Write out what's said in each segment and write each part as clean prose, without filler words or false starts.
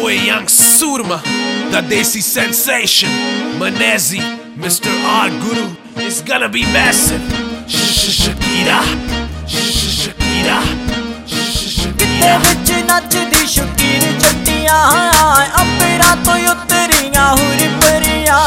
boy Young Surma, the Desi sensation, Manezi, Mr. R Guru. It's gonna be massive. Shakira, Shakira, किते विच नचदी शकीर जट्टियां अंबेरा तो उतरियां हुर परियां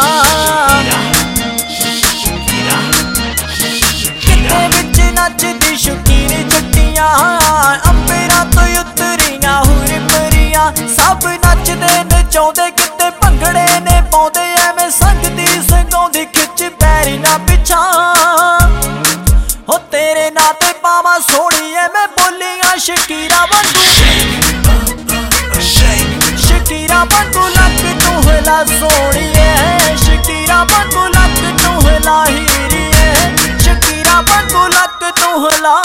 किते विच नचदी शकीर जट्टियां अंबेरा तो उतरियां हुर परियां सब नचदे नचाउंदे किते भंगड़े ने पाउंदे एवें संगदी संगाउंदी खिच पैरी ना पिछा हो तेरे नां ते पावां सोहणीए मैं बोलियां शकीरा वांगू शकीरा वांगू लक तू हिला सोहणीए शकीरा वांगू लक तू हिला हीरीए शकीरा वांगू लक तू हिला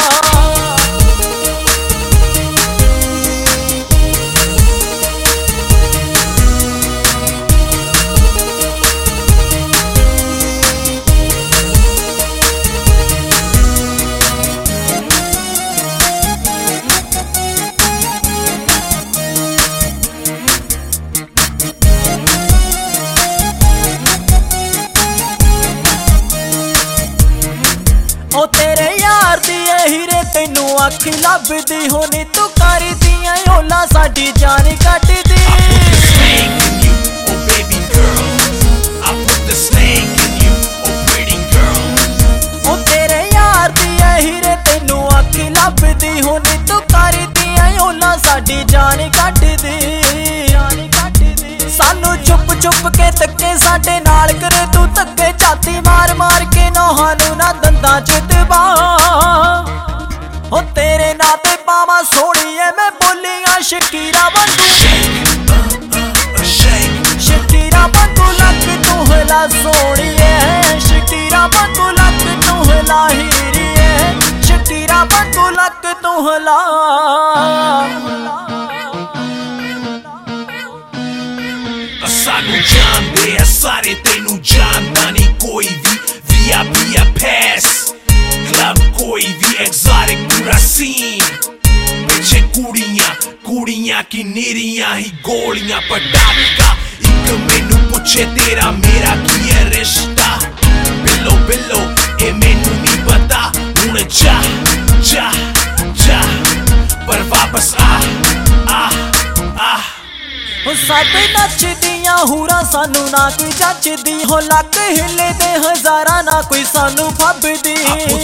ओ तेरे यार दी हीरे तेनू अख लभदी होनी तू करदियां ओला साडी जान कटदी ओ तेरे यार दी हीरे तेनू अख लभदी होनी तू करदियां ओला साडी जान कटदी सानू चुप चुप के तक्के साडे नाल करे तू धक्के छाती मार मार के नौहानू ना दंदां च दबा हो तेरे नां ते पावां सोहणीए मैं बोलियां शकीरा वांगू शकीरा वांगू लक तू हिला सोहणीए शकीरा वांगू लक तू हिला हीरीए शकीरा वांगू लक तू हिला सानू जानदे आ सारे तेनू जानदा नहीं कोई भी VIP pass क्लब कोई भी exotic पूरा सीन पीछे कुड़ियां की निरियां ही गोलियां पटाखा एक मैनू पूछे तेरा मेरा की है रिश्ता बिल्लो बिल्लो ए मैनू नहीं पता हुण जा जा जा पर वापस आ सब नचदियां हूरां सानू ना कोई जचदी हो लक हिले दे हजारां ना कोई सानू फबदी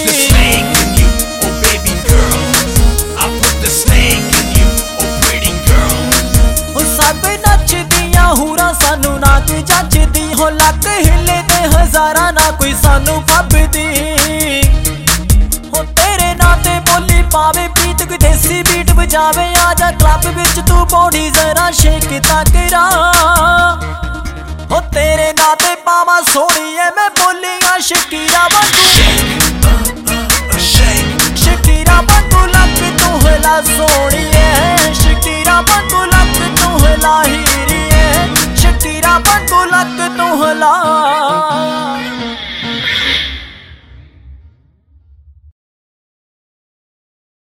सब नचदियां हूरां सानू ना कोई जचदी हो लक हिले दे हजारां ना कोई सानू फबदी हो तेरे नां ते बोली पावे प्रीत कोई देसी बीट बजावे आजा क्लब विच तू बॉडी जरा शेक करा हो तेरे नां ते पावां सोहणीए मैं बोलियां शकीरा वांगू शकीरा वांगू लक तू हिला सोहणीए शकीरा वांगू लक तू हिला ही